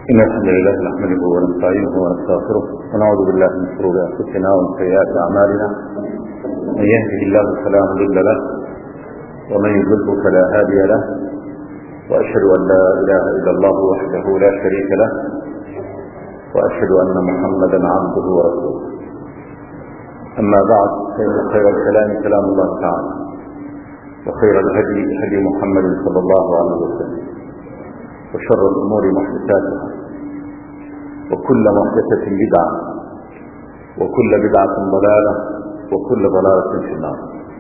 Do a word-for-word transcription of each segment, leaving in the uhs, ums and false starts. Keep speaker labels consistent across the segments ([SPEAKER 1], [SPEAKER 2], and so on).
[SPEAKER 1] إن الحمد لله نحمده ونستعينه ونستغفره ونعوذ بالله من شرور أنفسنا ومن سيئات أعمالنا. من يهده الله فلا مضل له ومن يضلل فلا هادي له، وأشهد أن لا إله إلا الله وحده لا شريك له، وأشهد أن محمدا عبده ورسوله. أما بعد، فإن خير الكلام كلام الله تعالى، وخير الهدي هدي محمد صلى الله عليه وسلم، وشر الأمور محدثاتها، وكل محدثة بدعة، وكل بدعة ضلالة، وكل ضلالة في النار.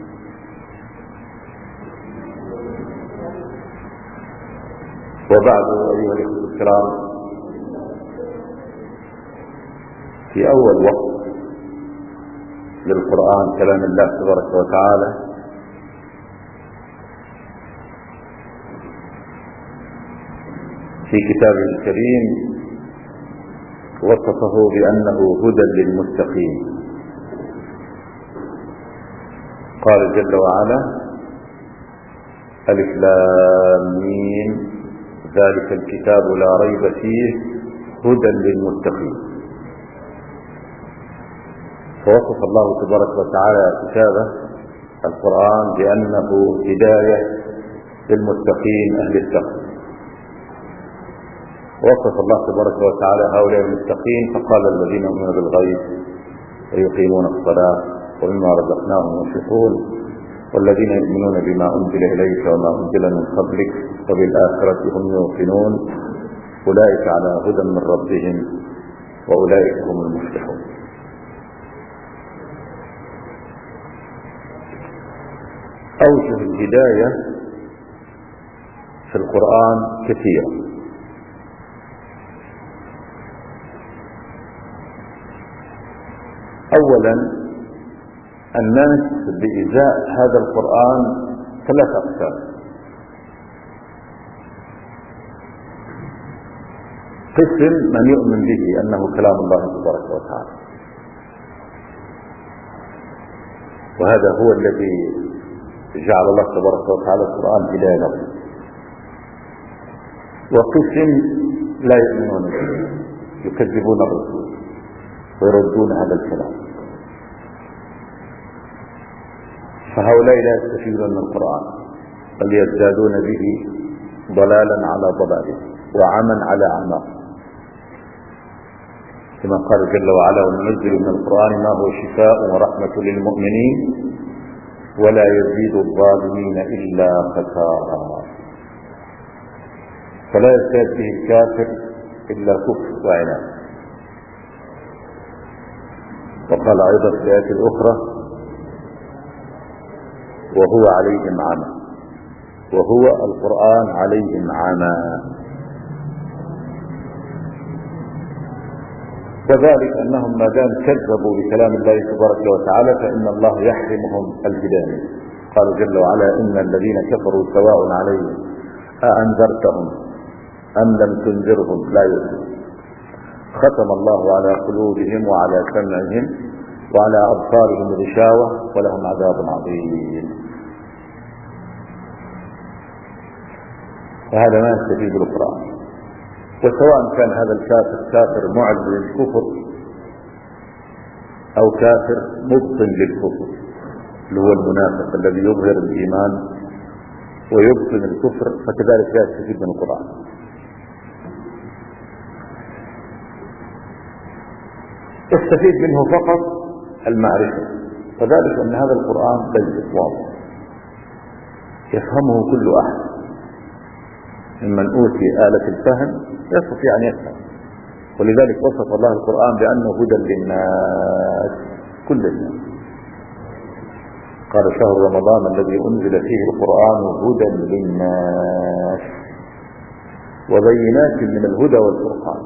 [SPEAKER 1] وبعد، أيها الأخوة الكرام، في أول وقت للقرآن كلام الله تبارك وتعالى، في كتابه الكريم وصفه بأنه هدى للمتقين. قال جل وعلا: ألف لام ميم ذلك الكتاب لا ريب فيه هدى للمتقين. فوصف الله تبارك وتعالى كتابه القرآن بأنه هداية للمتقين أهل التقوى. وصف الله تبارك وتعالى هؤلاء المتقين فقال: الذين يؤمنون بالغيب ويقيمون الصلاة ومما رزقناهم ينفقون والذين يؤمنون بما أنزل إليك وما أنزل من قبلك وبالآخرة هم يوقنون أولئك على هدى من ربهم وأولئك هم المفلحون. أوجه الهداية في القرآن كثيرة. أولا، الناس بإزاء هذا القرآن ثلاث أقسام. قسم من يؤمن به أنه كلام الله تبارك وتعالى، وهذا هو الذي جعل الله تبارك وتعالى القرآن هداية له. وقسم لا يؤمنون به، يكذبون الرسول ويردون هذا الكلام، فهؤلاء لا يستفيدون من القرآن بل يزدادون به ضلالا على ضلاله وعمى على عمى، كما قال جل وعلا: وننزل من القرآن ما هو شفاء ورحمة للمؤمنين ولا يزيد الظالمين إلا خسارا. فلا يزداد به الكافر إلا كفر وعناد. وقال أيضا في الآية الأخرى: وهو عليهم عمى، وهو القرآن عليهم عمى. وذلك أنهم ما دام كذبوا بكلام الله تبارك وتعالى فإن الله يحرمهم الهداية. قال جل وعلا: إن الذين كفروا سواء عليهم أأنذرتهم أم لم تنذرهم لا يؤمنون. ختم الله على قلوبهم وعلى سمعهم وعلى أبصارهم غشاوة ولهم عذاب عظيم. فهذا ما يستفيد بالقرآن. وسواء كان هذا الكافر كافر معلن للكفر أو كافر مبطن للكفر، اللي هو المنافق الذي يظهر الإيمان ويبطن الكفر، فكذلك لا يستفيد من القرآن. يستفيد منه فقط المعرفة، فذلك أن هذا القرآن بيت واضح يفهمه كل أحد ممن أوتي آلة الفهم يستطيع أن يفهم. ولذلك وصف الله القرآن بأنه هدى للناس، كل الناس. قال: شهر رمضان الذي أنزل فيه القرآن هدى للناس وبينات من الهدى والفرقان.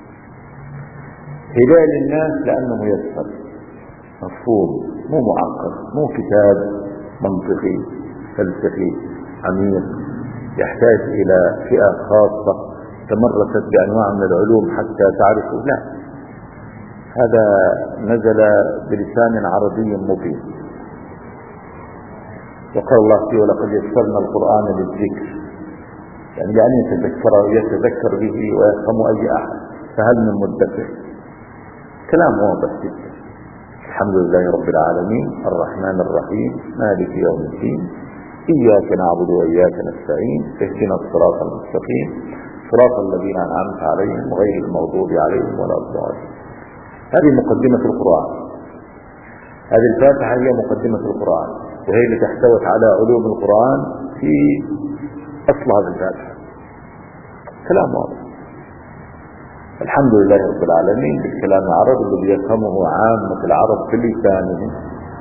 [SPEAKER 1] هداية للناس لأنه ميسر مفهوم، مو معقد، مو كتاب منطقي فلسفي عميق يحتاج إلى فئة خاصة تمرست بأنواع من العلوم حتى تعرفه. لا، هذا نزل بلسان عربي مبين. وقال الله فيه: ولقد يسرنا القرآن للذكر يعني لأن يتذكر يتذكر به ويفهم أي أحد، فهل من مدكر؟ كلام واضح جدا. الحمد لله رب العالمين الرحمن الرحيم مالك يوم الدين إياك نعبد وإياك نستعين اهدنا الصراط المستقيم صراط الذين أنعمت عليهم غير المغضوب عليهم ولا الضالين. هذه مقدمة القرآن. هذه الفاتحة هي مقدمة القرآن، وهي التي احتوت على علوم القرآن في أصل هذه الفاتحة. كلام واضح. الحمد لله رب العالمين بالكلام العربي الذي يفهمه عامة العرب بلسانهم.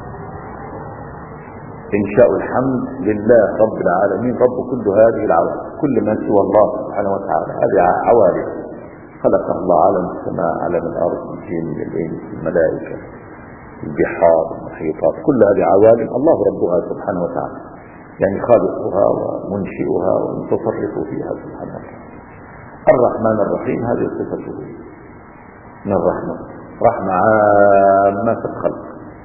[SPEAKER 1] إنشاء الحمد لله رب العالمين رب كل هذه العوالم، كل من سوى الله سبحانه وتعالى. هذه عوالم خلق الله، عالم السماء، عالم الأرض، الجن، الإنس، الملائكة، البحار، المحيطات، كل هذه عوالم الله ربها سبحانه وتعالى، يعني خالقها ومنشئها ومتصرف فيها سبحانه وتعالى. الرحمن الرحيم هذه صفته من الرحمة، رحمة عامة في الخلق.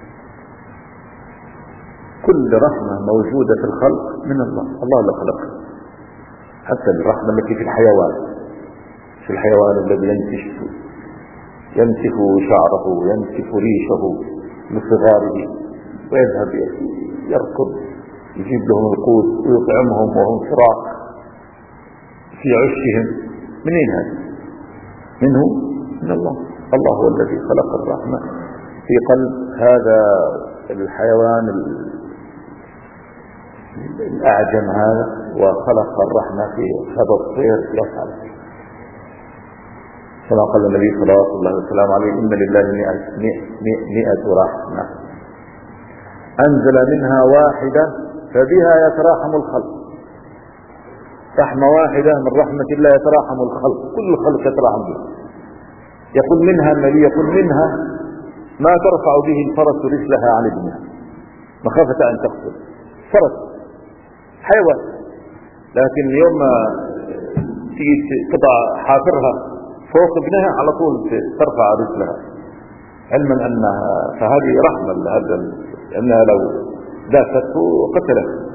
[SPEAKER 1] كل رحمة موجودة في الخلق من الله، الله اللي خلقها. حتى الرحمة التي في الحيوان، في الحيوان الذي ينتشف ينتف شعره ينتف ريشه لصغاره ويذهب يركض يجيب لهم القوت ويطعمهم وهم فراق في عشهم. منين هذا؟ منه؟ من الله. الله هو الذي خلق الرحمة في قلب هذا الحيوان الأعجم هذا، وخلق الرحمة في هذا الطير يفعل كما قال النبي صلى الله عليه وسلم عليه: إن لله مئة رحمة أنزل منها واحدة فبها يتراحم الخلق. رحمة واحدة من رحمة الله يتراحم الخلق، كل الخلق يتراحم بها. يقول منها النبي يقول منها ما ترفع به الفرس رجلها عن ابنها مخافة أن تقتل. فرس حيوان، لكن يوم ما تيجي تضع حافرها فوق ابنها على طول ترفع رجلها، علما أنها فهذه رحمة لهذا، لأنها لو دافته قتلته.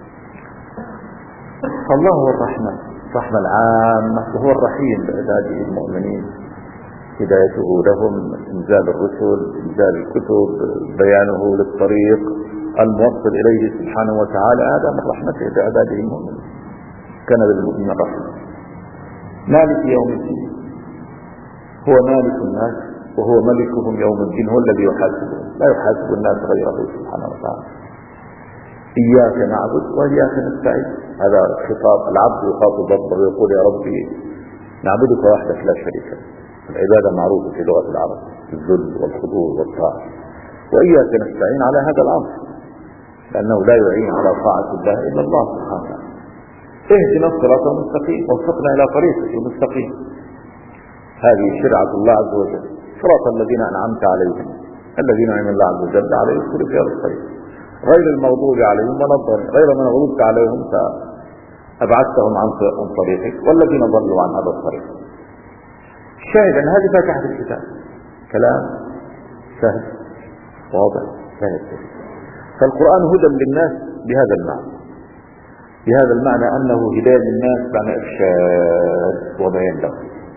[SPEAKER 1] فالله هو الرحمن، الرحمة العامة، وهو الرحيم بعباده المؤمنين، هدايته لهم، إنزال الرسل، إنزال الكتب، بيانه للطريق الموصل إليه سبحانه وتعالى. هذا من رحمته بعباده المؤمنين، كان للمؤمنين رحمة. مالك يوم الدين، هو مالك الناس وهو ملكهم يوم الدين، هو الذي يحاسبهم، لا يحاسب الناس غيره سبحانه وتعالى. إياك نعبد وإياك نستعين، هذا خطاب العبد يخاطب ربه ويقول: يا ربي نعبدك وحدك لا شريك لك. العبادة معروفة في لغة العرب، الذل والخضوع والطاعة. وإياك نستعين على هذا الأمر، لأنه لا يعين على طاعة الله إلا الله سبحانه وتعالى. اهدنا الصراط المستقيم، وفقنا إلى طريقك المستقيم. هذه شرعة الله عز وجل، صراط الذين أنعمت عليهم، الذين أنعم الله عز وجل عليهم كل خير الطريق، غير المغضوب عليهم ولا الضالين، غير من غضبت عليهم فأبعدتهم عن طريقك، والذين ضلوا عن هذا الطريق. شاهد أن هذه فاتحة الكتاب، كلام سهل واضح سهل. فالقرآن هدى للناس بهذا المعنى، بهذا المعنى أنه هداية للناس معنى إرشاد وبيان له.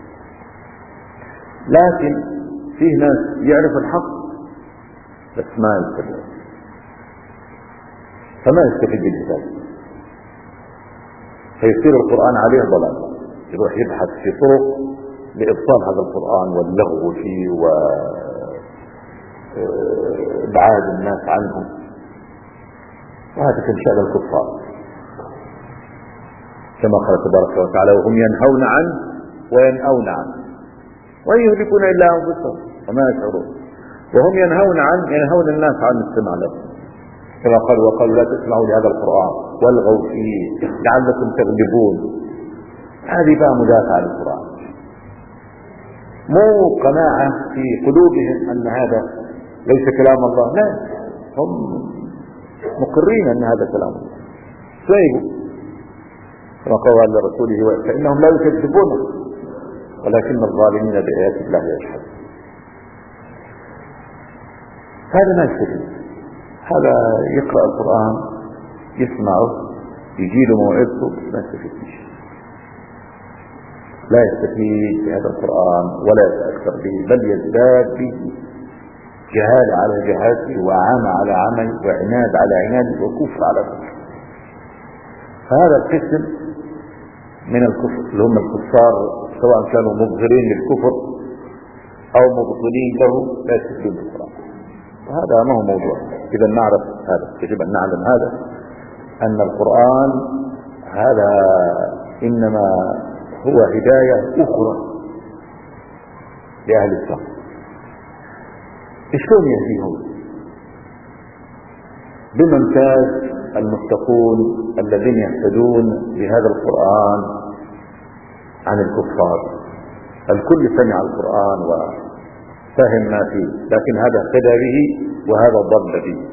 [SPEAKER 1] لكن فيه ناس يعرف الحق بس ما يستفيد، فما يستفيد بالكتاب، فيصير القرآن عليه ضلال، يروح يبحث في طرق لإبطال هذا القرآن واللغو فيه وإبعاد الناس عنه. وهذا كان شأن الكفار، كما قال تبارك وتعالى: وهم ينهون عنه وينأون عنه وإن يهلكون إلا أنفسهم وما يشعرون. وهم ينهون عنه، ينهون الناس عن الاستماع له، كما قال: وقالوا لا تسمعوا لهذا القرآن والغوا فيه لعلكم تغلبون. هذه بقى مدافعة للقرآن، مو قناعة في قلوبهم أن هذا ليس كلام الله، لا، هم مقرين أن هذا كلام الله. سيبوا كما قال لرسوله: فإنهم لا يكذبونه ولكن الظالمين بآيات الله يجحدون. هذا ما يستفيد، هذا يقرأ القرآن يسمعه يجي له موعظته ما يستفيد شيء. لا يستفيد بهذا القرآن ولا يتأثر به، بل يزداد به جهال على جهاله، وعمى على عمل، وعناد على عناد، وكفر على كفر. فهذا القسم من الكفر اللي هم الكفار، سواء كانوا مظهرين للكفر أو مبطلين له، لا يستفيدون بالقرآن. وهذا ما هو موضوع. إذا نعرف هذا، يجب أن نعلم هذا، أن القرآن هذا إنما هو هداية أخرى لأهل التقوى. شلون يهديهم؟ بما امتاز المتقون الذين يهتدون بهذا القرآن عن الكفار. الكل سمع القرآن وفهم ما فيه، لكن هذا اهتدى به وهذا ضل به.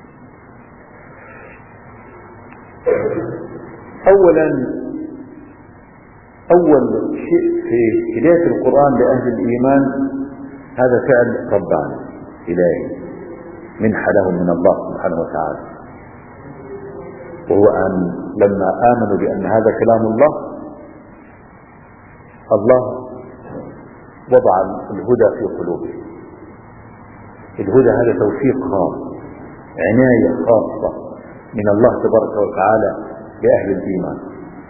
[SPEAKER 1] اولا اول شيء في هداية القرآن لأهل الإيمان هذا فعل رباني إلهي، منحة لهم من الله سبحانه وتعالى، وهو أن لما آمنوا بأن هذا كلام الله، الله وضع الهدى في قلوبهم. الهدى هذا توفيق خاص، عناية خاصة من الله تبارك وتعالى لأهل الإيمان.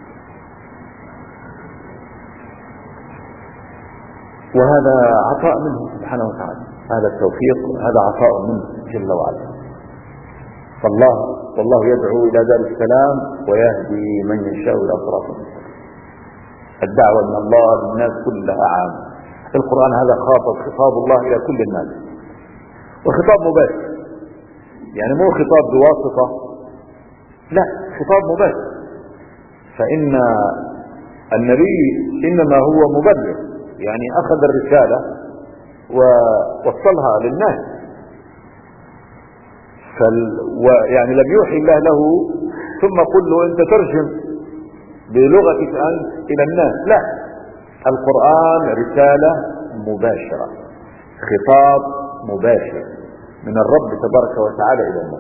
[SPEAKER 1] وهذا عطاء منه سبحانه وتعالى، هذا التوفيق هذا عطاء منه جل وعلا. فالله والله يدعو إلى دار السلام ويهدي من يشاء إلى صراط مستقيم. الدعوة من الله للناس كلها عامة. القرآن هذا خاطب خطاب الله إلى كل الناس، وخطاب مباشر، يعني مو خطاب بواسطة، لا، خطاب مباشر. فإن النبي إنما هو مبلغ، يعني أخذ الرسالة ووصلها للناس، فال... ويعني لم يوحي الله له ثم قل له أنت ترجم بلغتك أنت إلى الناس، لا، القرآن رسالة مباشرة، خطاب مباشر من الرب تبارك وتعالى إلى الناس،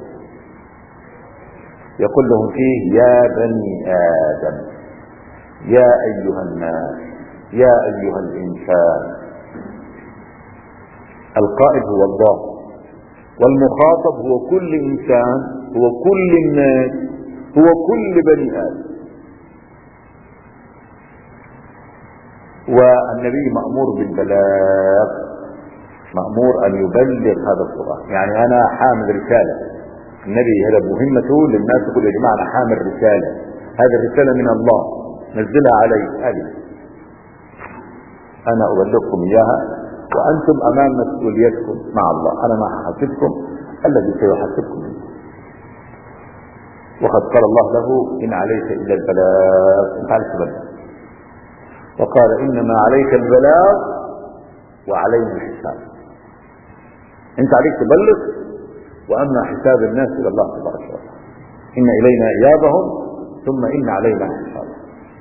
[SPEAKER 1] يقول لهم فيه يا بني آدم، يا أيها الناس، يا أيها الإنسان. القائد هو الله، والمخاطب هو كل إنسان، هو كل الناس، هو كل بني آدم. والنبي مأمور بالبلاغ، مأمور أن يبلغ هذا القرآن. يعني أنا حامل رسالة، النبي هذا مهمته للناس، يقول يا جماعة أنا حامل رسالة، هذه الرسالة من الله نزلها علي، هذه أنا أبلغكم إياها، وأنتم أمام مسؤوليتكم مع الله، أنا ما حاسبكم، الذي سيحاسبكم منه. وقد قال الله له إن عليك إلا البلاغ، أنت عليك البلاغ، وقال إنما عليك البلاغ وعلينا الحساب. أنت عليك تبلغ، وأما حساب الناس إلى الله تبارك وتعالى. إن إلينا إيابهم ثم إن علينا حسابهم.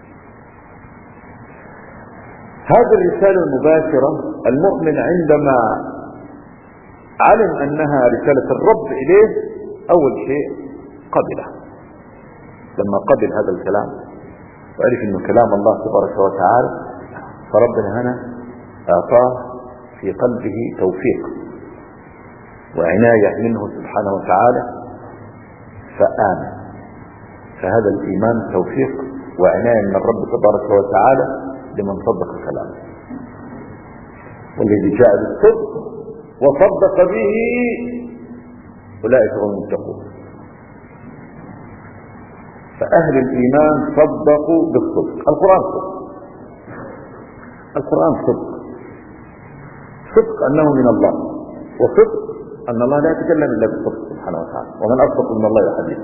[SPEAKER 1] هذه الرسالة المباشرة، المؤمن عندما علم أنها رسالة الرب إليه أول شيء قبلها. لما قبل هذا الكلام وعرف أنه كلام الله تبارك وتعالى، فربنا هنا أعطاه في قلبه توفيق وعناية منه سبحانه وتعالى، فآمن. فهذا الإيمان توفيق وعناية من الرب تبارك وتعالى لمن صدق كلامه. والذي جاء بالصدق وصدق به أولئك هم المتقون. فأهل الإيمان صدقوا بالصدق. القرآن صدق، القرآن صدق، صدق أنه من الله، وصدق أن الله لا يتكلم إلا بالصدق سبحانه وتعالى، ومن أصدق من الله حديث.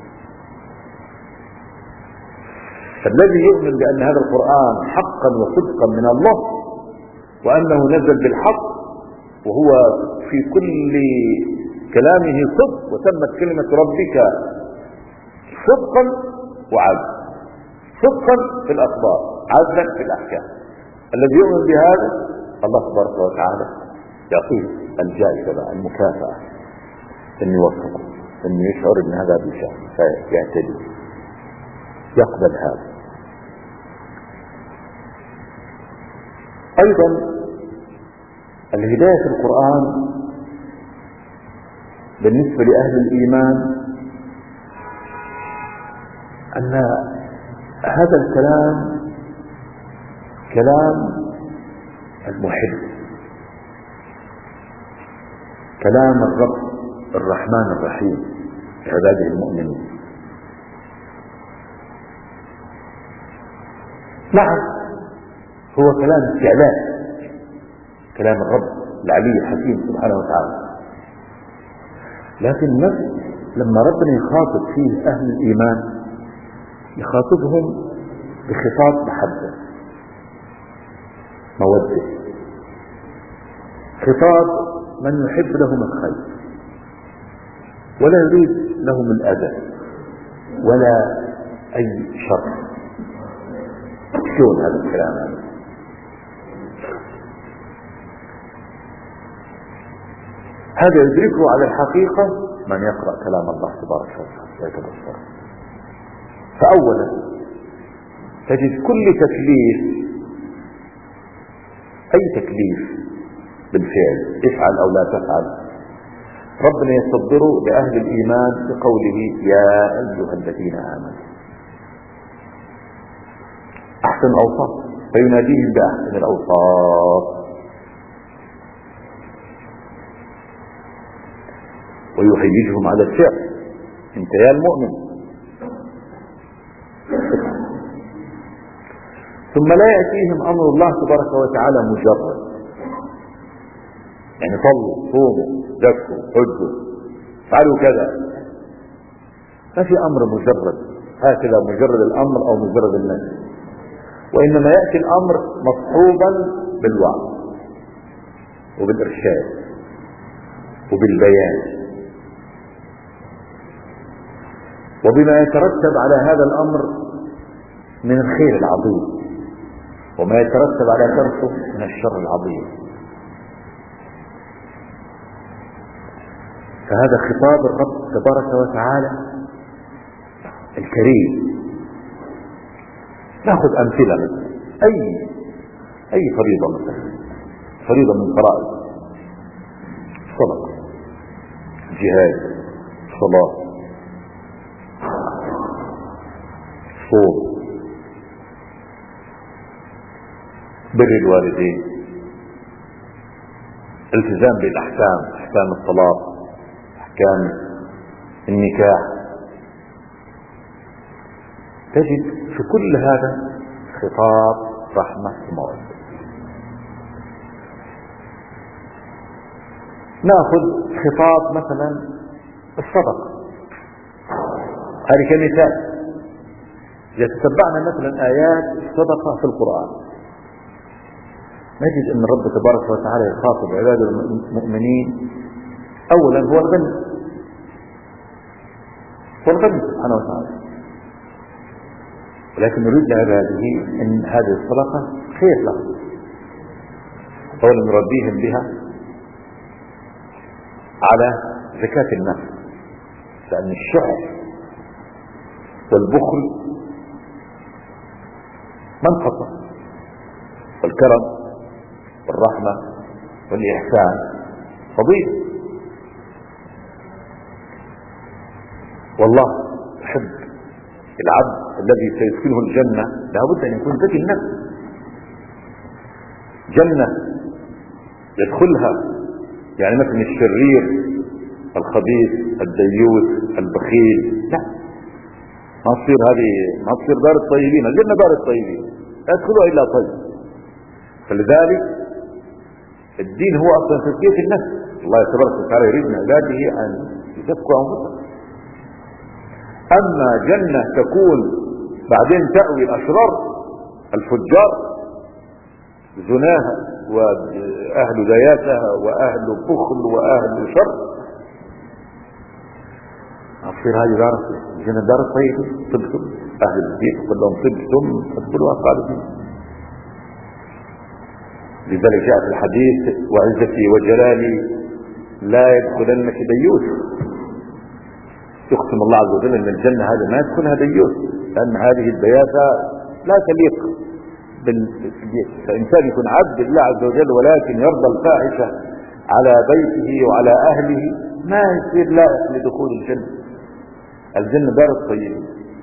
[SPEAKER 1] فالذي يؤمن بأن هذا القرآن حقا وصدقا من الله، وأنه نزل بالحق، وهو في كل كلامه صدق، وتمت كلمة ربك صدقا وعدلا، صدقا في الأخبار، عدلا في الأحكام. الذي يؤمن بهذا الله تبارك وتعالى يعطيه الجائزة، المكافأة، أن يوفقه، أن يشعر أن هذا بشأن فيعتدي، يقبل هذا. أيضا الهداية في القرآن بالنسبة لأهل الإيمان أن هذا الكلام كلام المحب، كلام الرب الرحمن الرحيم لعباده المؤمنين. نعم هو كلام استعلاء، كلام الرب العلي الحكيم سبحانه وتعالى، لكن لما ربنا يخاطب فيه أهل الإيمان يخاطبهم بخطاب محبة مودة، خطاب من يحب لهم الخير ولا يريد لهم الأذى ولا أي شر. شلون هذا الكلام هذا؟ هذا يدركه على الحقيقة من يقرأ كلام الله تبارك وتعالى ويتبصره. فأولا تجد كل تكليف، أي تكليف بالفعل افعل أو لا تفعل، ربنا يصدره لأهل الإيمان بقوله يا أيها الذين آمنوا. أحسن الأوصاف، فيناديهم بأحسن الأوصاف ويهيجهم على الفعل. انت يا المؤمن. ثم لا يأتيهم أمر الله تبارك وتعالى مجرد، يعني صلوا صوموا زكوا حجوا فعلوا كذا، ما في أمر مجرد هكذا مجرد الأمر أو مجرد النهي، وإنما يأتي الأمر مصحوبا بالوعظ وبالإرشاد وبالبيان وبما يترتب على هذا الأمر من الخير العظيم وما يترتب على تركه من الشر العظيم. فهذا خطاب الرب تبارك وتعالى الكريم. نأخذ أمثلة مثلا أي أي فريضة، مثلا فريضة من فرائض الصلاة، الجهاد، الصلاة، الصوم، بر الوالدين، التزام بالأحكام، أحكام الطلاق، أحكام النكاح. تجد في كل هذا خطاب رحمة ومودة. نأخذ خطاب مثلا الصدقة، هذه كمثال. إذا تتبعنا مثلا آيات الصدقة في القرآن نجد أن الرب تبارك وتعالى يخاطب عباده المؤمنين أولا هو الغني، هو الغني سبحانه وتعالى، ولكن يريد لعباده أن هذه الصدقة خير لهم. أولا نربيهم بها على زكاة النفس، لأن الشح والبخل منقطع، والكرم والرحمة والإحسان فضيل. والله يحب العبد الذي سيدخله الجنة لابد أن يكون ذكي النفس. جنة يدخلها يعني مثلا الشرير الخبيث الديوث البخيل، لا، ما تصير هذه ما تصير دار الطيبين. الجنة دار الطيبين لا يدخلها إلا طيب. فلذلك الدين هو أصلا تزكية النفس. الله تبارك وتعالى يريد من عباده أن يزكوا أنفسهم. أما جنة تكون بعدين تأوي الأشرار الفجار زناها وأهل دياتها وأهل بخل وأهل شر، أصير هذه دار الجنة دار الطيبين. طبتم أهل البيت كلهم طبتم فادخلوها خالدين. لذلك جاء في الحديث وعزتي وجلالي لا يدخلنك ديوث. يقسم الله عز وجل ان الجنة هذا ما يدخلها ديوث، لان هذه الدياثة لا تليق الإنسان يكون عبد لله عز وجل ولكن يرضى الفاحشة على بيته وعلى أهله ما يصير لائق لدخول الجنة. الجنة دار الطيبين.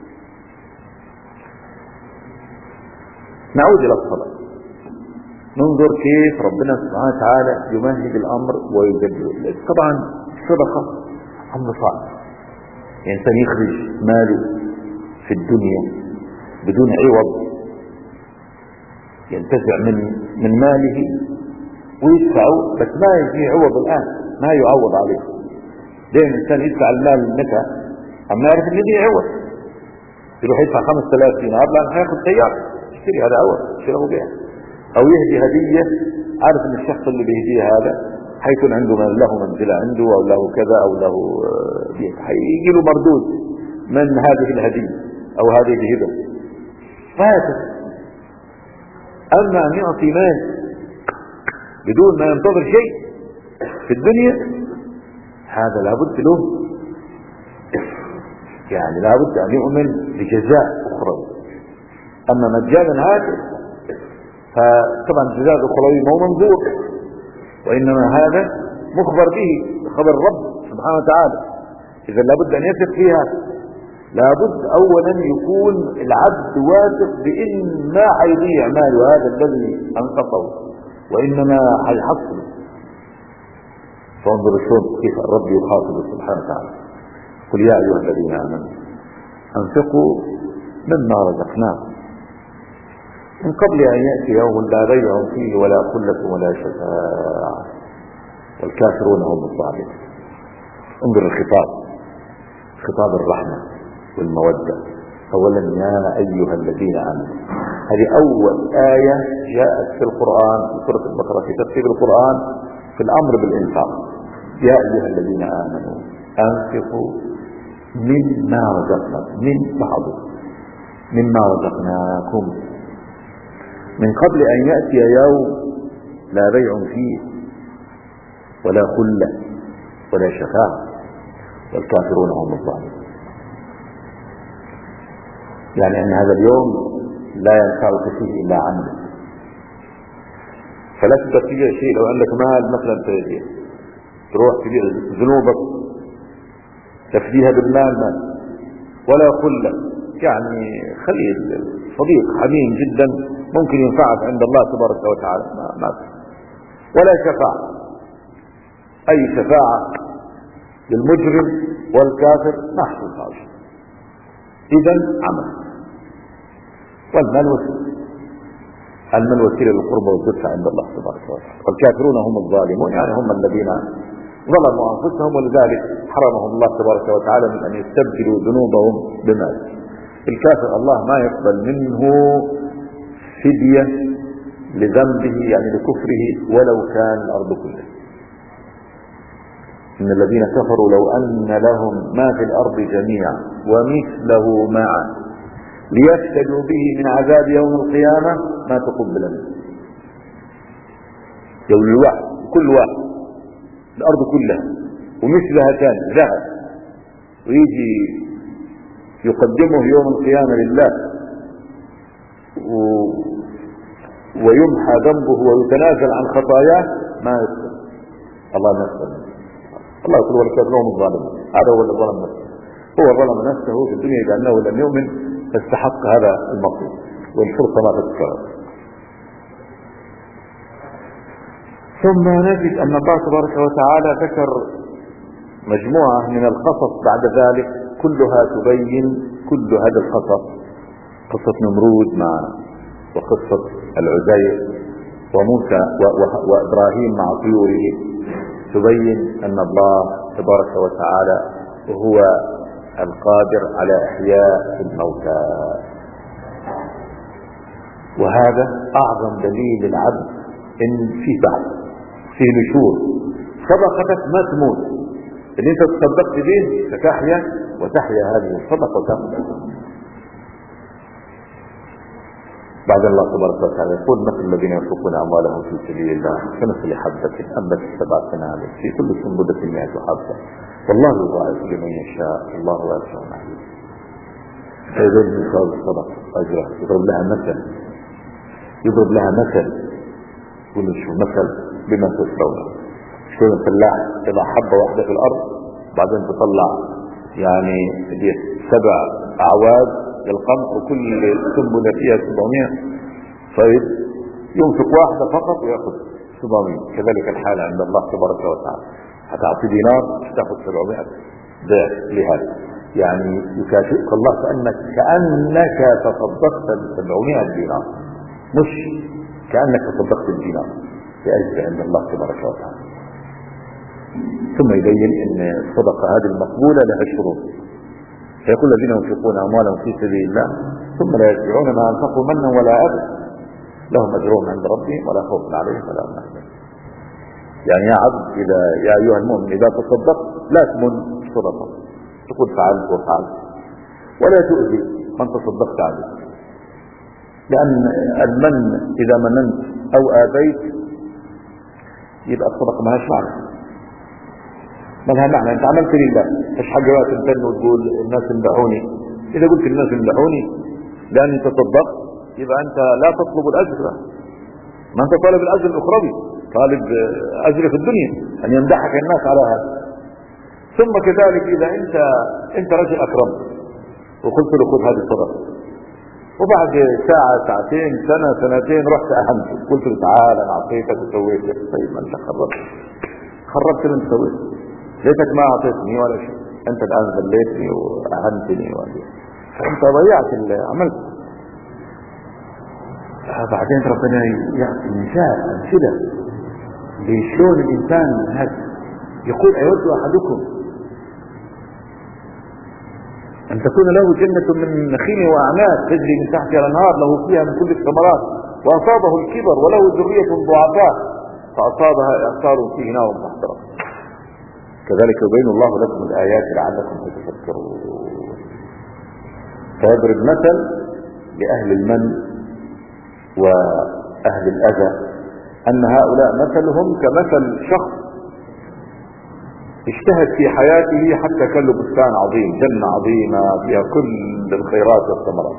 [SPEAKER 1] نعود إلى الصلاة، ننظر كيف ربنا سبحانه وتعالى يمهد الأمر ويجدد. طبعا الصدقة أمر صعب، الإنسان يخرج ماله في الدنيا بدون عوض، ينتزع من من ماله ويدفعه، بس ما يجي عوض الآن، ما يعوض عليه. دائما الإنسان يدفع المال متى؟ أما يعرف إن يجي عوض، يروح يدفع خمسة آلاف دينار لأن هياخذ سيارة يشتري، هذا عوض يشتريه بها، أو يهدي هدية عارف إن الشخص اللي بيهديه هذا حيكون عنده من له منزلة عنده أو له كذا أو له بيت، حيجي له مردود من هذه الهدية أو هذه الهبة. فهذا أما أن يعطي مال بدون ما ينتظر شيء في الدنيا، هذا لابد له، يعني لابد أن يؤمن بجزاء أخرى. أما مجانا هذا فطبعا الجزاء الأخروي ما هو منظور، وإنما هذا مخبر به خبر الرب سبحانه وتعالى. إذا لابد أن يثق فيها، لابد أولا يكون العبد واثق بإن ما حيضيع ماله هذا الذي أنقطه، وإنما حيحصل. فانظر شلون كيف الرب يخاطب سبحانه وتعالى: قل يا أيها الذين آمنوا أنفقوا مما رزقناكم من قبل أن يأتي يوم لا بيع فيه ولا خلة ولا شفاعة والكافرون هم الظالمون. انظر الخطاب، خطاب الرحمة والمودة. أولا يا أيها الذين آمنوا، هذه أول آية جاءت في القرآن في سورة البقرة في ترتيب القرآن في الأمر بالإنفاق. يا أيها الذين آمنوا أنفقوا مما رزقناكم، من بعض مما رزقناكم من قبل أن يأتي يوم لا بيع فيه ولا خلة ولا شفاعة والكافرون هم الظالمون. يعني أن هذا اليوم لا ينفعك فيه إلا عملك، فلا تستطيع شيء. لو عندك مال مثلا تروح تبيع ذنوبك تفديها بالمال مال، ولا خلة يعني خليل صديق حميم جدا ممكن ينفعك عند الله تبارك وتعالى، ما ما ولا شفاعة، أي شفاعة للمجرم والكافر ما حصل حاجة. إذن عمل. والمال وسيلة، المال وسيلة للقرب والزكاة عند الله تبارك وتعالى. والكافرون هم الظالمون، يعني هم الذين ظلموا أنفسهم، ولذلك حرمهم الله تبارك وتعالى من أن يستبدلوا ذنوبهم بمال. الكافر الله ما يقبل منه فدية لذنبه يعني لكفره ولو كان الأرض كلها. إن الذين كفروا لو أن لهم ما في الأرض جميعا ومثله معه ليفتدوا به من عذاب يوم القيامة ما تقبل منه. يوم الواحد كل واحد الأرض كلها ومثلها كان ذهب ويجي يقدمه يوم القيامة لله و... ويمحى ذنبه ويتنازل عن خطاياه ما يقبل الله نفسه. الله يقول والكافرون الظالم، هذا هو اللي ظلم نفسه، هو ظلم نفسه في الدنيا لأنه لم يؤمن فاستحق هذا المقصود والفرصة ما تتكرر. ثم نجد أن الله تبارك وتعالى ذكر مجموعة من القصص بعد ذلك كلها تبين كل هذا القصص، قصة نمرود مع وقصة العزير وموسى وإبراهيم مع طيوره، تبين أن الله تبارك وتعالى هو القادر على إحياء الموتى. وهذا أعظم دليل للعبد إن في بعث، في نشور. صدقتك ما تموت، اللي انت تصدقت به ستحيا وتحيا هذه الصدقة وتحيا. بعد الله تبارك وتعالى يقول مثل الذين ينفقون أموالهم في سبيل الله كمثل حبة أنبتت سبع سنابل في كل سنبلة مئة حبة والله يضاعف لمن يشاء الله واسع عليم. هذا مثال الصدقة أجرها يضرب لها مثل يضرب لها مثل، يقول شو مثل بما تسرون. شلون الفلاح يضع حبة واحدة في الأرض بعدين تطلع يعني سبع أعواد للقمح وكل سنبلة فيها سبعمائة، طيب ينفق واحدة فقط ويأخذ سبعمائة. كذلك الحال عند الله تبارك وتعالى، هتعطي دينار تأخذ سبعمائة ضعف لهذا. يعني يكافئك الله كأنك كأنك تصدقت بسبعمائة دينار، مش كأنك تصدقت الدينار بأجر عند الله تبارك وتعالى. ثم يبين ان الصدقة هذه المقبولة لها شروط، فيقول الذين ينفقون أموالهم في سبيل الله ثم لا يتبعون ما أنفقوا منا ولا أذى لهم أجرهم عند ربهم ولا خوف عليهم ولا هم يحزنون. يعني يا عبد، إذا يا أيها المؤمن إذا تصدقت لا تمن صدقة، تقول فعلت وفعلت، ولا تؤذي من تصدقت عليه، لأن المن إذا مننت أو آذيت يبقى الصدقة ما هاش معنى، ما لها معنى. أنت عملت لله، مش حاجة بقى تمتن وتقول الناس امدحوني. إذا قلت الناس امدحوني لأني تصدقت يبقى أنت لا تطلب الأجر، ما أنت طالب الأجر الأخروي، طالب أجر في الدنيا أن يمدحك الناس على هذا. ثم كذلك إذا أنت أنت رجل أكرم وقلت له خذ هذه الصدقة، وبعد ساعة ساعتين سنة سنتين رحت أهمت قلت له تعال أنا أعطيتك وسويت لك، طيب ما أنت خربت خربت اللي أنت سويت، ليتك ما أعطيتني ولا شيء، أنت الآن ذليتني وأهمتني فأنت ضيعت اللي عملت. بعدين ربنا يعطي مثال أمثلة لشلون الإنسان هذا. يقول أيود أحدكم أن تكون له جنة من نخيل وأعناب تجري من تحتها الأنهار له فيها من كل الثمرات وأصابه الكبر وله ذرية ضعفاء فأصابها إعصار فيه نار محترق كذلك يبين الله لكم الآيات لعلكم تتفكرون. فيضرب مثل لأهل المن وأهل الأذى أن هؤلاء مثلهم كمثل شخص اجتهد في حياته حتى كان له بستان عظيم، جنة عظيمة فيها كل الخيرات والثمرات،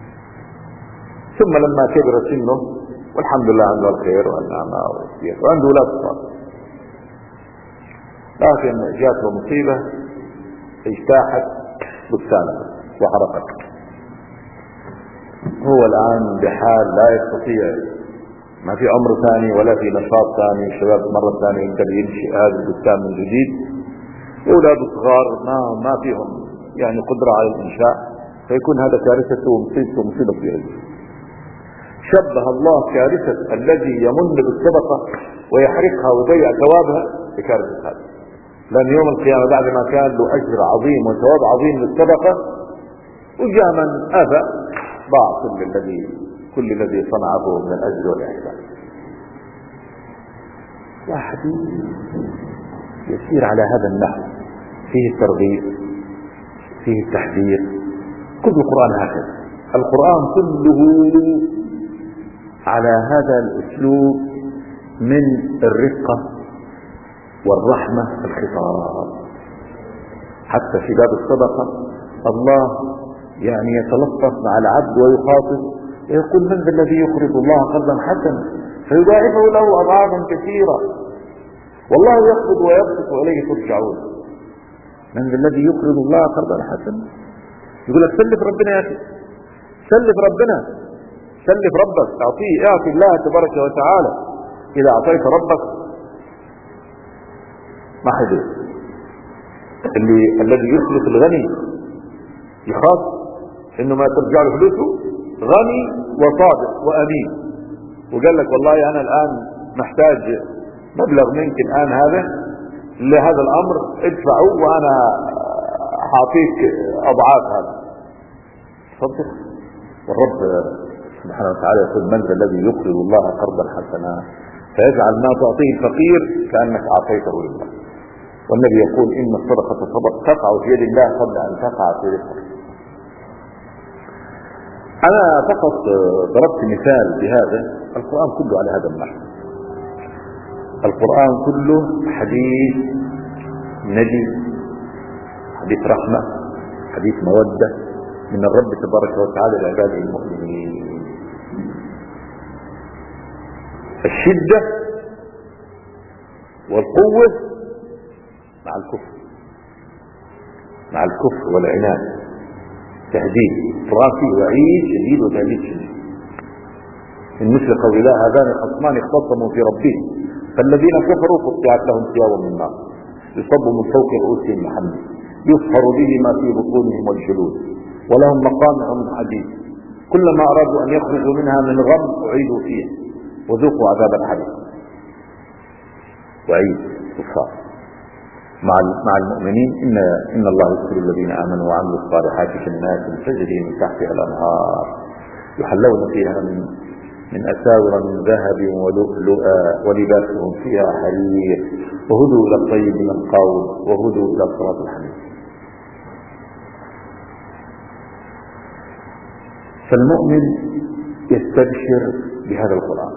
[SPEAKER 1] ثم لما كبر سنه والحمد لله عنده الخير والنعمة والسير وعنده أولاد صالح، لكن جاءته مصيبة اجتاحت بستانه وحرقت. هو الآن بحال لا يستطيع، ما في عمر ثاني ولا في نشاط ثاني، الشباب مرة ثانية يقدر ينشئ هذا البستان من جديد، أولاده صغار ما ما فيهم يعني قدرة على الإنشاء، فيكون هذا كارثته ومصيبته مصيبة كبيرة. شبه الله كارثة الذي يمن بالصدقة ويحرقها ويضيع ثوابها بكارثة هذا، لأن يوم القيامة بعد ما كان له أجر عظيم وثواب عظيم للصدقة وجاء من أذى ضاع كل الذي كل الذي صنعه من الأجر والإحسان. وحديث يسير على هذا النحو فيه الترغيب فيه التحذير، كل القرآن هكذا، القرآن كله على هذا الأسلوب من الرقة والرحمة في الخطاب. حتى في باب الصدقة الله يعني يتلطف مع العبد ويخاطب يقول من ذا الذي يقرض الله قرضا حسنا فيضاعفه له أضعافا كثيرة والله يقبض ويبسط وإليه ترجعون. من ذا الذي يقرض الله قرضا حسنا، يقول لك سلف ربنا يا أخي، سلف ربنا، سلف ربك، اعطيه اعطي الله تبارك وتعالى. إذا أعطيت ربك ما حدث اللي الذي يسلف الغني يخاف انه ما ترجع له فلوسه، غني وصادق وامين، وقال لك والله انا الان محتاج مبلغ منك الان هذا لهذا الامر ادفعه وانا هعطيك اضعاف هذا، صدق. والرب سبحانه وتعالى يقول من ذا الذي يقرض الله قرضا حسنا فيجعل ما تعطيه الفقير كانك اعطيته لله. والنبي يقول ان الصدقه صدق تقع في يد الله قبل ان تقع في يد الفقير. أنا فقط ضربت مثال بهذا، القرآن كله على هذا النحو، القرآن كله حديث نبي، حديث رحمة، حديث مودة من الرب تبارك وتعالى لعباده المؤمنين. الشدة والقوة مع الكفر، مع الكفر والعناد، تهديد راسي وعيد شديد وتهديد شديد. من مثل قول الله هذان خصمان اختصموا في ربهم فالذين كفروا قطعت لهم ثياب من نار يصب من فوق رؤوسهم الحميم يصهر به ما في بطونهم والجلود ولهم مقامع من حديد كلما ارادوا ان يخرجوا منها من غم اعيدوا فيها وذوقوا عذاب الحريق. وعيد كفار مع مع المؤمنين ان ان الله يدخل الذين امنوا وعملوا الصالحات جنات تجري من تحتها الانهار يحلون فيها من من اساور من ذهب ولؤلؤا ولباسهم فيها حرير وهدوا الى الطيب من القول وهدوا الى صراط الحميد. فالمؤمن يستبشر بهذا القرآن.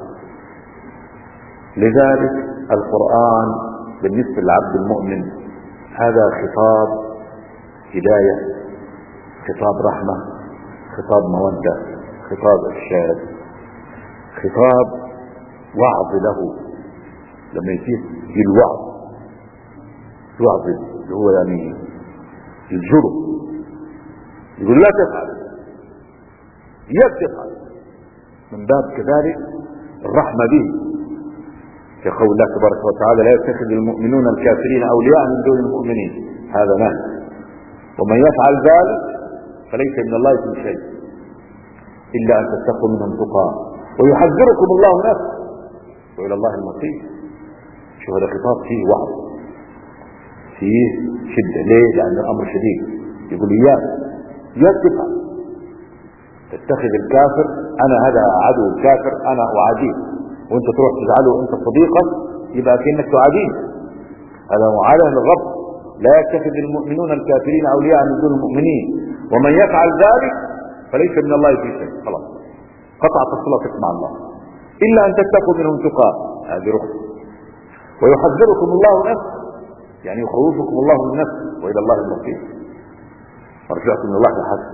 [SPEAKER 1] لذلك القرآن بالنسبة للعبد المؤمن هذا خطاب هداية، خطاب رحمة، خطاب مودة، خطاب إرشاد، خطاب وعظ له. لما يجي الوعظ الوعظ اللي هو يعني الجرم يقول لا تفعل يتفعل من باب كذلك الرحمة به كقول الله تبارك وتعالى لا يتخذ المؤمنون الكافرين أولياء من دون المؤمنين هذا نهي ومن يفعل ذلك فليس من الله في شيء إلا أن تتقوا منهم تقى ويحذركم الله نفسه وإلى الله المصير. شو هذا خطاب فيه وعظ فيه شدة. ليه؟ لأن الأمر شديد. يقول إياك إياك تفعل تتخذ الكافر أنا هذا عدو الكافر أنا أعاديه وأنت تروح تجعله أنت صديقا يبقى كأنك تعاديه. هذا معاداة للرب. لا يتخذ المؤمنون الكافرين أولياء من دون المؤمنين ومن يفعل ذلك فليس من الله في شيء. خلاص قطعت صلتك مع الله إلا أن تتقوا منهم تقى هذه رخصة. ويحذركم الله نفسه يعني يخوفكم الله من نفسه وإلى الله المصير. فرجعت من الله لحسن.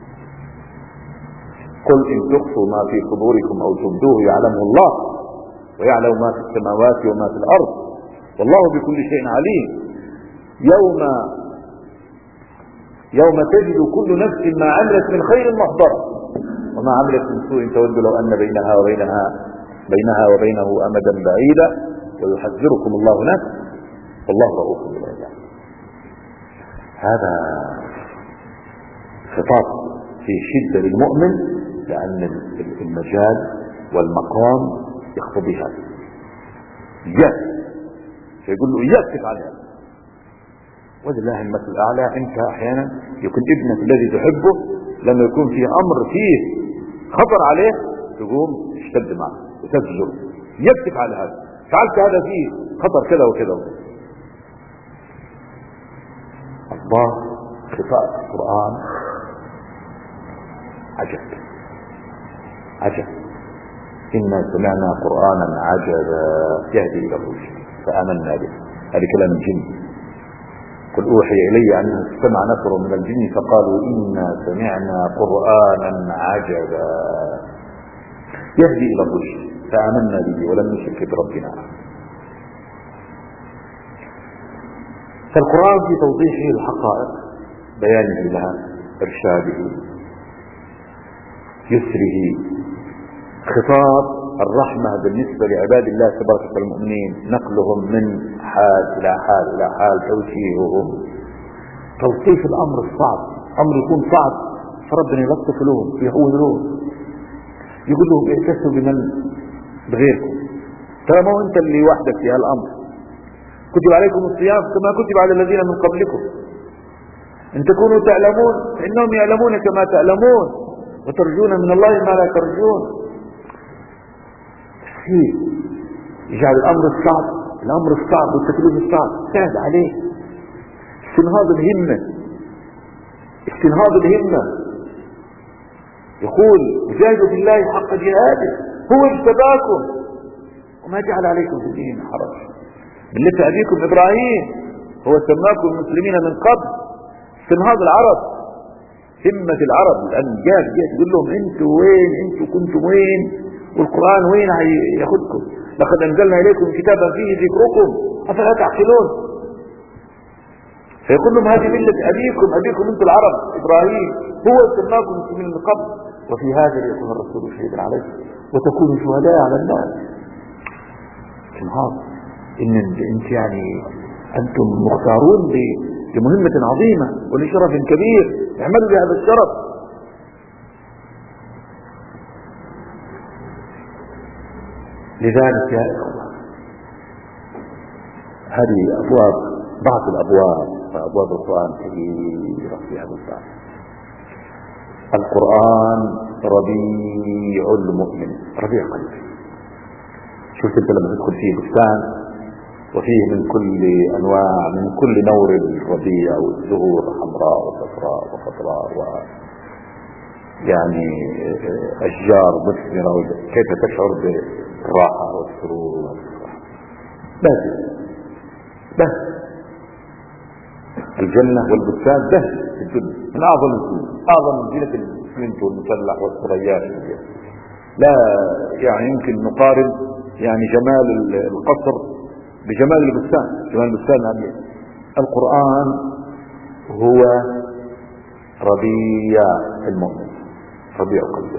[SPEAKER 1] قل إن تخفوا ما في صدوركم أو تبدوه يعلمه الله ويعلم ما في السماوات وما في الأرض والله بكل شيء عليم. يوم يوم تجد كل نفس ما عملت من خير محضرة وما عملت من سوء تود لو أن بينها وبينها بينها وبينه أمدا بعيدا ويحذركم الله نفسه والله رؤوف بالعباد. هذا خطاب في شدة للمؤمن لأن المجال والمقام يقتضي هذا. إياك فيقول له إياك تفعل هذا. ولله المثل الأعلى. أنت أحيانا يكون ابنك الذي تحبه لما يكون فيه أمر فيه خطر عليه تقوم تشتد معه وتزجر إياك تفعل هذا فعلت هذا فيه خطر كذا وكذا وكذا. الله خطاب القرآن عجب عجب. إنا سمعنا قرآنا عجبا يهدي إلى الرشد فآمنا به. هذا كلام الجن. قل أوحي إلي أنه استمع نفر من الجن فقالوا إنا سمعنا قرآنا عجبا يهدي إلى الرشد فآمنا به ولم نشرك بربنا. فالقرآن في توضيحه الحقائق بيانه لها إرشاده يسره خطاب الرحمة بالنسبة لعباد الله تبارك المؤمنين نقلهم من حال إلى حال إلى حال توجيههم توصيف الأمر الصعب. أمر يكون صعب فربنا يلطف لهم يهون لهم يقول لهم اعتسوا بمن بغيركم ترى ما أنت اللي وحدك في هالأمر. كتب عليكم الصيام كما كتب على الذين من قبلكم إن تكونوا تعلمون فإنهم يعلمون كما تعلمون وترجون من الله ما لا ترجون. تسهيل يجعل الأمر الصعب الأمر الصعب والتكليف الصعب سهل عليه. استنهاض الهمة استنهاض الهمة. يقول جاهدوا بالله حق جهاده هو اجتباكم وما جعل عليكم في الدين حرج ملة أبيكم إبراهيم هو سماكم المسلمين من قبل. استنهاض العرب همة العرب الآن جاء جاء تقول لهم انتوا وين انتوا كنتم وين والقرآن وين هياخدكم. لقد أنزلنا إليكم كتابا فيه ذكركم أفلا تعقلون. فيقول لهم هذه ملة أبيكم أبيكم أنتم العرب إبراهيم، هو سماكم من قبل وفي هذا ليكون الرسول شهيدا عليكم وتكونوا شهداء على الناس. سبحان إن أنت يعني أنتم مختارون لمهمة عظيمة ولشرف كبير، اعملوا بهذا الشرف. لذلك يا إخوة هذه أبواب، بعض الأبواب فأبواب القرآن كثيرة في هذا الباب. القرآن ربيع المؤمن، ربيع قلبه. شفت انت لما تدخل فيه بستان وفيه من كل انواع، من كل نور الربيع والزهور حمراء وصفراء وخضراء و يعني اشجار مثمرة، كيف تشعر بالراحة والسرور والفرح. بس بس الجنة والبستان بس في الدنيا من اعظم الزينة، اعظم من زينة الاسمنت والمسلح والثريات. لا يعني يمكن نقارن يعني جمال القصر بجمال البستان. جمال البستان يعني القرآن هو ربيع المؤمن، ربيع قلبه،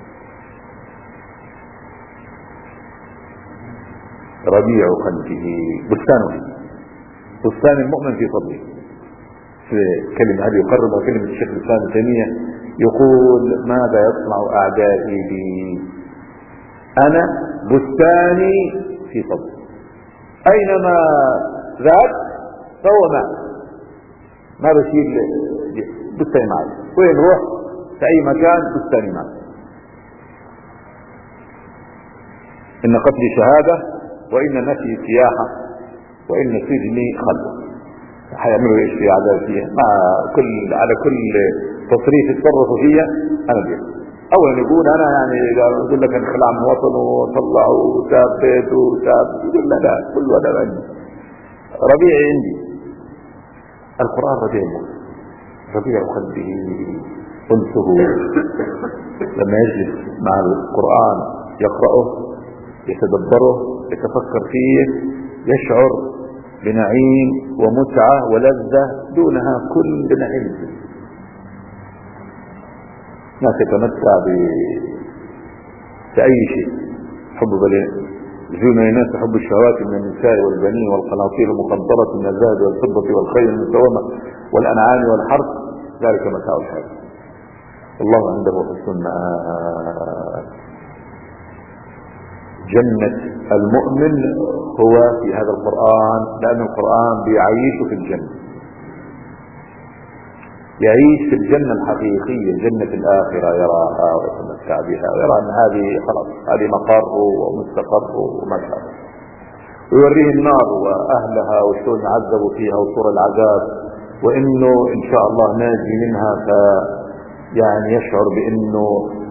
[SPEAKER 1] ربيع قلبه، بستانه، بستان المؤمن في صدره. كلمة هذه يقربها كلمة الشيخ الإسلام ابن تيمية، يقول ماذا يصنع أعدائي بي؟ أنا بستاني في صدري، أينما ذهب فهو معي، ما بشيل بستاني معي، وين روح في أي مكان بستاني معي. إن قتلي شهادة وإن نفي سياحة وإن سجني خلوة. حيعملوا ايش في اعداء فيها؟ مع كل على كل تصريف يتصرفوا فيها انا بيه. اولا يقول انا يعني يقول لك انخلع من وطنه وطلع وساب بيته وساب، يقول لا لا كل هذا عندي، ربيعي عندي. القرآن ربيع ربيع قلبه انسه. لما يجلس مع القرآن يقرأه يتدبره يتفكر فيه يشعر بنعيم ومتعة ولذة دونها كل نعيم. ناس يتمتع بأي شيء، حب زين الناس حب الشهوات من النساء والبنين والقناطير المقنطرة من الذهب والفضة والخيل المسومة والأنعام والحرث، ذلك متاع الحياة والله عنده حسن المآب. جنة المؤمن هو في هذا القرآن، لأن القرآن بيعيشه في الجنة، يعيش في الجنة الحقيقية، جنة الآخرة، يراها ويتمتع بها ويرى أن هذه خلاص هذه مقره ومستقره ومشهد، ويوريه النار وأهلها وشلون عذبوا فيها وصور العذاب، وإنه إن شاء الله ناجي منها، ف يعني يشعر بأنه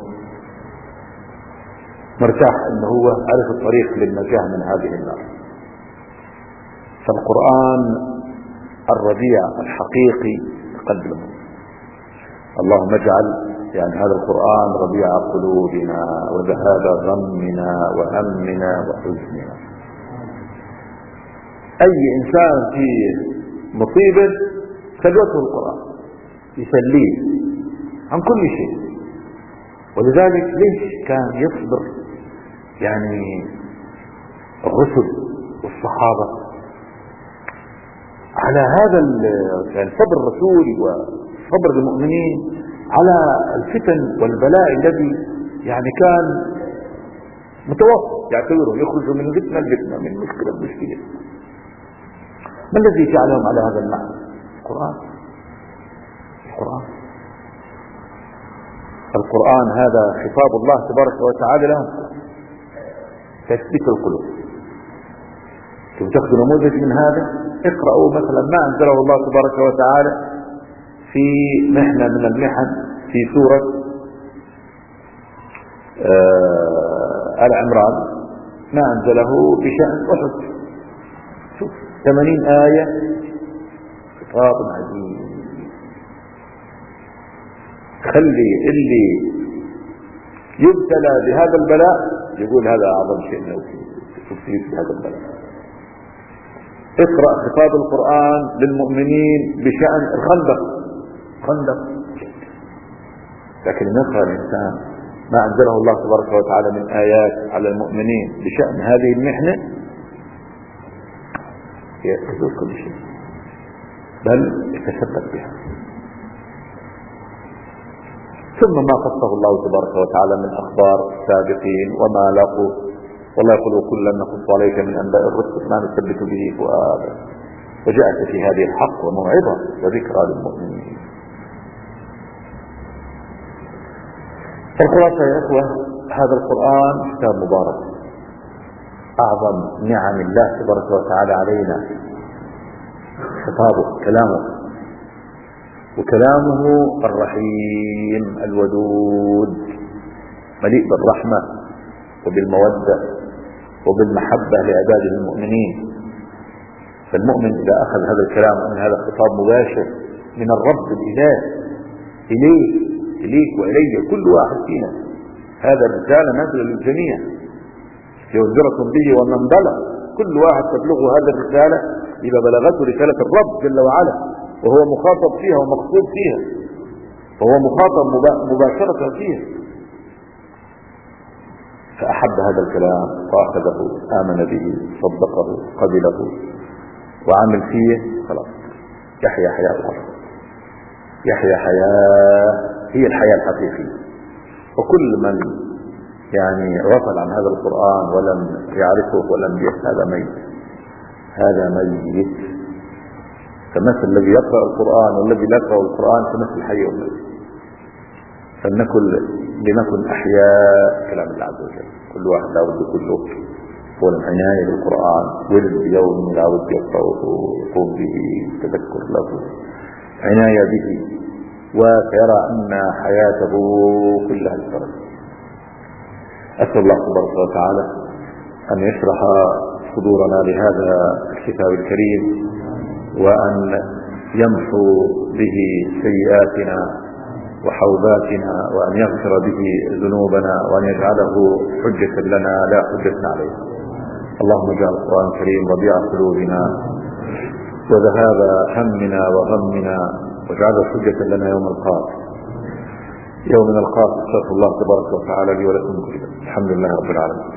[SPEAKER 1] مرتاح انه هو عرف الطريق للنجاة من هذه النار. فالقرآن الربيع الحقيقي قلب المؤمن. اللهم اجعل يعني هذا القرآن ربيع قلوبنا وذهاب غمنا وهمنا وحزننا. اي انسان في مصيبة سلوته القرآن يسليه عن كل شيء. ولذلك ليش كان يصبر يعني الرسل والصحابة على هذا يعني صبر الرسول وصبر المؤمنين على الفتن والبلاء الذي يعني كان متوسط، يعتبرهم يخرجوا من فتنة لفتنة، من مشكلة لمشكلة. ما الذي جعلهم على هذا المعنى؟ القرآن. القرآن القرآن هذا خطاب الله تبارك وتعالى لهم، تثبيت القلوب. كيف تأخذ نموذج من هذا؟ اقرأوا مثلا ما أنزله الله تبارك وتعالى في محنة من المحن في سورة آه آل عمران، ما أنزله بشأن أحد. شوف ثمانين آية خطاب عجيب. خلي اللي يبتلى بهذا البلاء يقول هذا أعظم شيء له في هذا البلد. اقرأ خطاب القرآن للمؤمنين بشأن الخندق خندق لكن يقرأ الإنسان ما أنزله الله تبارك وتعالى من آيات على المؤمنين بشأن هذه المحنة يأخذ كل شيء بل يتثبت بها. ثم ما قصه الله تبارك وتعالى من أخبار السابقين وما لقوا، والله يقول كلا نقص عليك من أنباء الرسل ما نثبت به فؤادك وجاءت في هذه الحق وموعظة وذكرى للمؤمنين. الخلاصة يا إخوة هذا القرآن كتاب مبارك، أعظم نعم الله تبارك وتعالى علينا خطابه كلامه، وكلامه الرحيم الودود مليء بالرحمة وبالمودة وبالمحبة لعباده المؤمنين. فالمؤمن إذا أخذ هذا الكلام من هذا الخطاب مباشر من الرب الإله إليه إليك وإلي كل واحد فينا، هذا الرسالة نازلة للجميع ينذركم به ومن بلغ، كل واحد تبلغه هذا الرسالة إذا بلغته رسالة الرب جل وعلا وهو مخاطب فيها ومقصود فيها وهو مخاطب مباشرة فيها. فأحب هذا الكلام فأخذه آمن به صدقه قبله وعمل فيه، خلاص يحيى حياة الأرض، يحيى حياة هي الحياة الحقيقية. وكل من يعني غفل عن هذا القرآن ولم يعرفه ولم يفهم هذا ميت، هذا ميت. فمثل الذي يقرأ القرآن والذي لا يقرأ القرآن كمثل الحي والميت. فلنكن لنكن أحياء كلام الله عز وجل. كل واحد لا بد كله هو العناية بالقرآن، ورد يوم لا بد يقرأه يقوم به تذكر له عناية به، وسيرى أن حياته كلها الفرد. أسأل الله تبارك وتعالى أن يشرح صدورنا لهذا الكتاب الكريم، وأن يمحو به سيئاتنا وحوباتنا، وأن يغفر به ذنوبنا، وأن يجعله حجة لنا لا حجة علينا. اللهم اجعل القرآن الكريم ربيع قلوبنا وذهاب همنا وغمنا، واجعله حجة لنا يوم القيامة يوم نلقاه. استغفر الله تبارك وتعالى لي ولكم كلكم. الحمد لله رب العالمين.